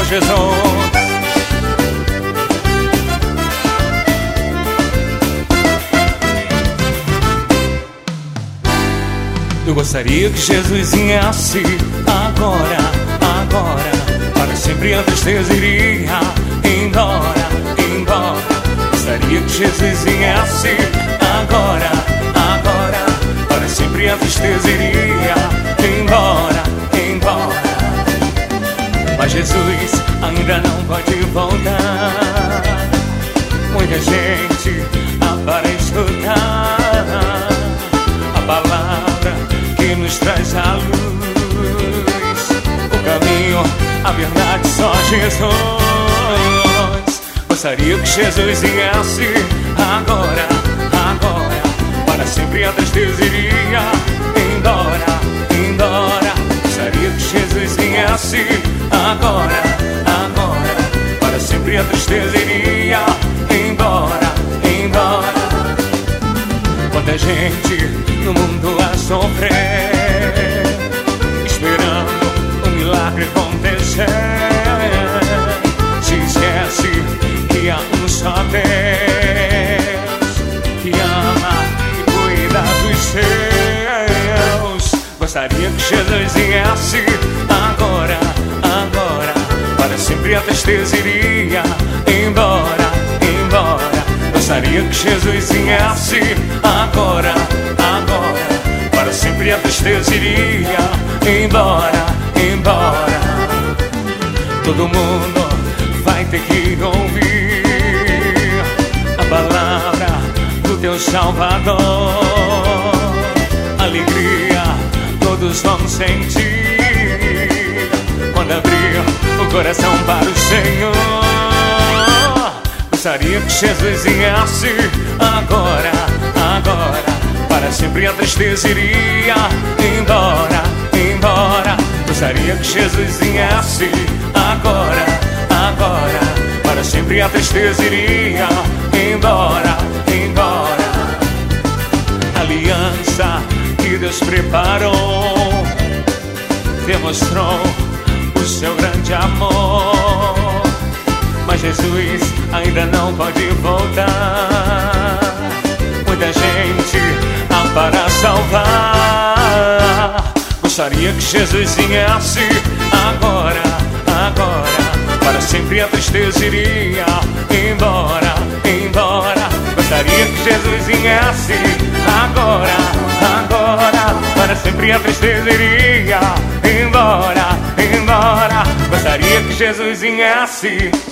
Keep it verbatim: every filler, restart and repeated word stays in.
com Jesus. Eu gostaria que Jesus viesse agora, agora. Para sempre a tristeza iria embora, embora. Gostaria que Jesus viesse agora, agora. Para sempre a tristeza iria embora, embora. Mas Jesus ainda não pode voltar. Muita gente há para escutar a palavra que nos traz a luz, o caminho, a verdade, só Jesus. Gostaria que Jesus viesse agora, agora. Para sempre a tristeza iria embora, embora. Gostaria que Jesus viesse agora, agora. Para sempre a tristeza iria embora, embora. Quanta gente no mundo a sofrer, esperando um milagre acontecer. Se esquece que há um só Deus que ama e cuida dos seus. Gostaria que Jesus viesse agora, agora. Para sempre a tristeza iria embora, embora. Gostaria que Jesus viesse agora, agora. Para sempre a tristeza iria embora, embora. Todo mundo vai ter que ouvir a palavra do teu Salvador. Alegria todos vão sentir quando abrir o coração para o Senhor. Gostaria que Jesus viesse agora, agora. Para sempre a tristeza iria embora, embora. Gostaria que Jesus viesse agora, agora. Para sempre a tristeza iria embora, embora. Aliança que Deus preparou demonstrou o seu grande amor. Mas Jesus ainda não pode voltar. Muita gente há para salvar. Gostaria que Jesus viesse agora, agora. Para sempre a tristeza iria embora, embora. Gostaria que Jesus viesse agora, agora. Para sempre a tristeza iria embora, embora. Gostaria que Jesus viesse